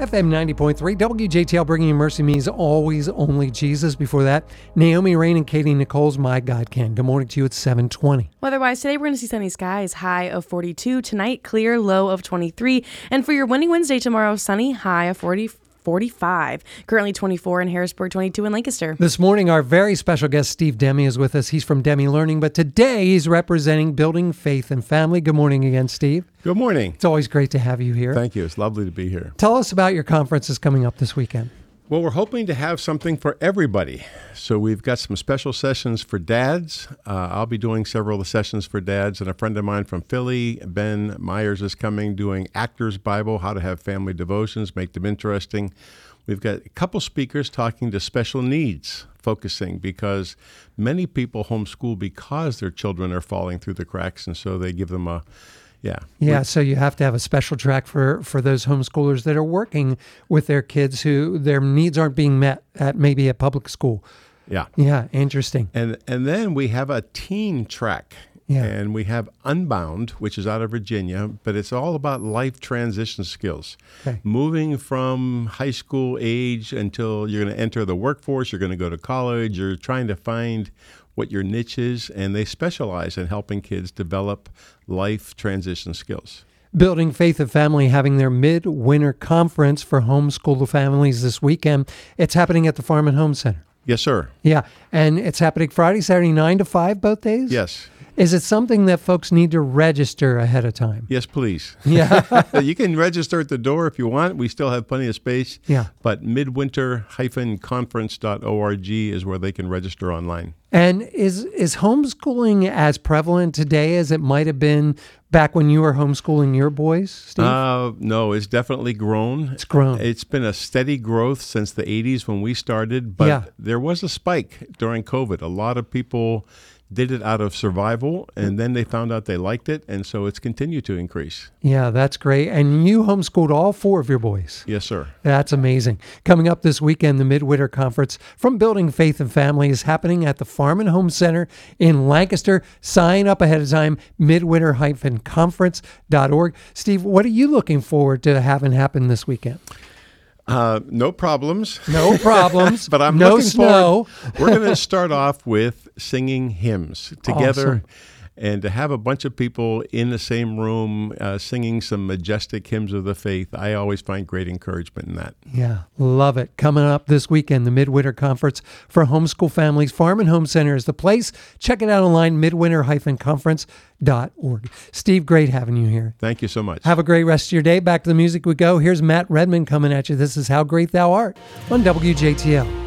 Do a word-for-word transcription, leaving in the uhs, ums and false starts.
F M ninety point three, W J T L, bringing you Mercy Me's Always Only Jesus. Before that, Naomi Rain and Katie Nicole's My God Can. Good morning to you at seven twenty. Weather-wise, today we're going to see sunny skies, high of forty-two. Tonight, clear, low of twenty-three. And for your Winning Wednesday tomorrow, sunny, high of forty, forty-five. Currently twenty-four in Harrisburg, twenty-two in Lancaster. This morning, our very special guest, Steve Demi, is with us. He's from Demi Learning, but today he's representing Building Faith and Family. Good morning again, Steve. Good morning. It's always great to have you here. Thank you. It's lovely to be here. Tell us about your conferences coming up this weekend. Well, we're hoping to have something for everybody. So we've got some special sessions for dads. Uh, I'll be doing several of the sessions for dads, and a friend of mine from Philly, Ben Myers, is coming doing Actors Bible, how to have family devotions, make them interesting. We've got a couple speakers talking to special needs, focusing because many people homeschool because their children are falling through the cracks, and so they give them a Yeah. Yeah, so you have to have a special track for, for those homeschoolers that are working with their kids who their needs aren't being met at maybe a public school. Yeah. Yeah, interesting. And and then we have a teen track. Yeah. And we have Unbound, which is out of Virginia, but it's all about life transition skills. Okay. Moving from high school age until you're going to enter the workforce, you're going to go to college, you're trying to find what your niche is, and they specialize in helping kids develop life transition skills. Building Faith and Family having their midwinter conference for homeschool families this weekend. It's happening at the Farm and Home Center. Yes, sir. Yeah, and it's happening Friday, Saturday, nine to five, both days? Yes. Is it something that folks need to register ahead of time? Yes, please. Yeah. You can register at the door if you want. We still have plenty of space. Yeah. But midwinter dash conference dot org is where they can register online. And is is homeschooling as prevalent today as it might have been back when you were homeschooling your boys, Steve? Uh, no, it's definitely grown. It's grown. It's been a steady growth since the eighties when we started, but Yeah. there was a spike during COVID. A lot of people did it out of survival, and then they found out they liked it, and so it's continued to increase. Yeah, that's great. And you homeschooled all four of your boys. Yes, sir. That's amazing. Coming up this weekend, the Midwinter Conference from Building Faith and Family is happening at the Farm and Home Center in Lancaster. Sign up ahead of time, midwinter dash conference dot org. Steve, what are you looking forward to having happen this weekend? Uh, no problems. No problems. But I'm no looking snow. forward. We're going to start off with singing hymns together. Awesome. And to have a bunch of people in the same room uh, singing some majestic hymns of the faith, I always find great encouragement in that. Yeah, love it. Coming up this weekend, the Midwinter Conference for Homeschool Families. Farm and Home Center is the place. Check it out online, midwinter dash conference dot org. Steve, great having you here. Thank you so much. Have a great rest of your day. Back to the music we go. Here's Matt Redman coming at you. This is How Great Thou Art on W J T L.